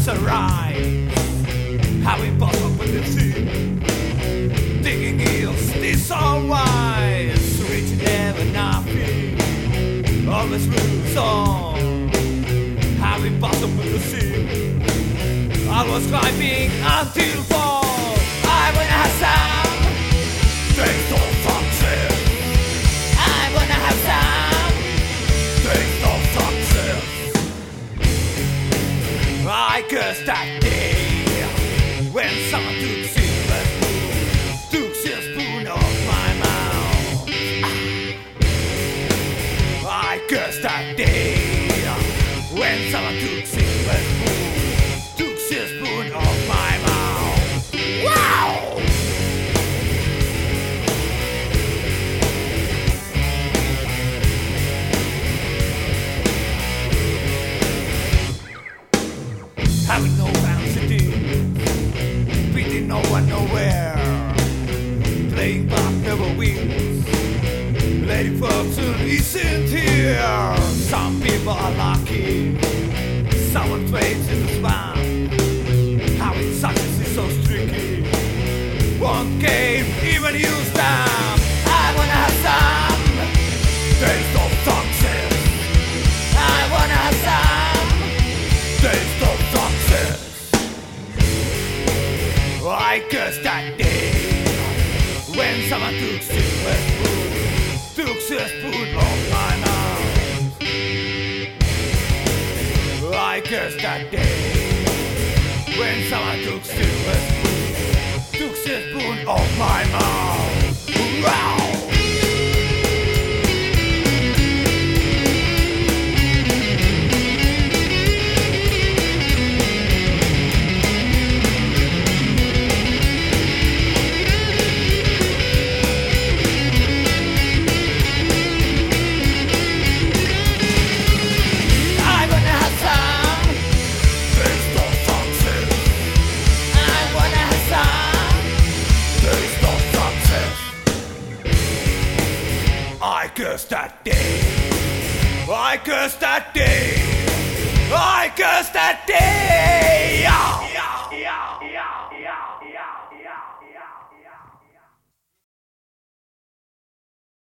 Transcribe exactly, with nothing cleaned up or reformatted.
was a ride. How impossible to see. Digging heels, this all wise. Rich never nothing. Always moves on. How impossible to see. I was climbing until fall. I wanna have some taste of success. I wanna have some taste of success. I cursed that day when someone took silver spoon, took silver spoon off my mouth. I cursed that day when someone took silver spoon, took silver spoon off my mouth. Wow! Having no fancy, beating no one nowhere, playing back never wins. Lady Fortune isn't here. Some people are lucky, someone trades in the span. Having success is so tricky. One game, even use them. I wanna have some taste of success. I wanna have some taste of success. I cursed that day when someone took silver spoon, took silver spoon off my mouth. I cursed that day when someone took silver spoon, took silver spoon off my mouth. Wow! I cursed that day. I cursed that day. I cursed that day. Yeah.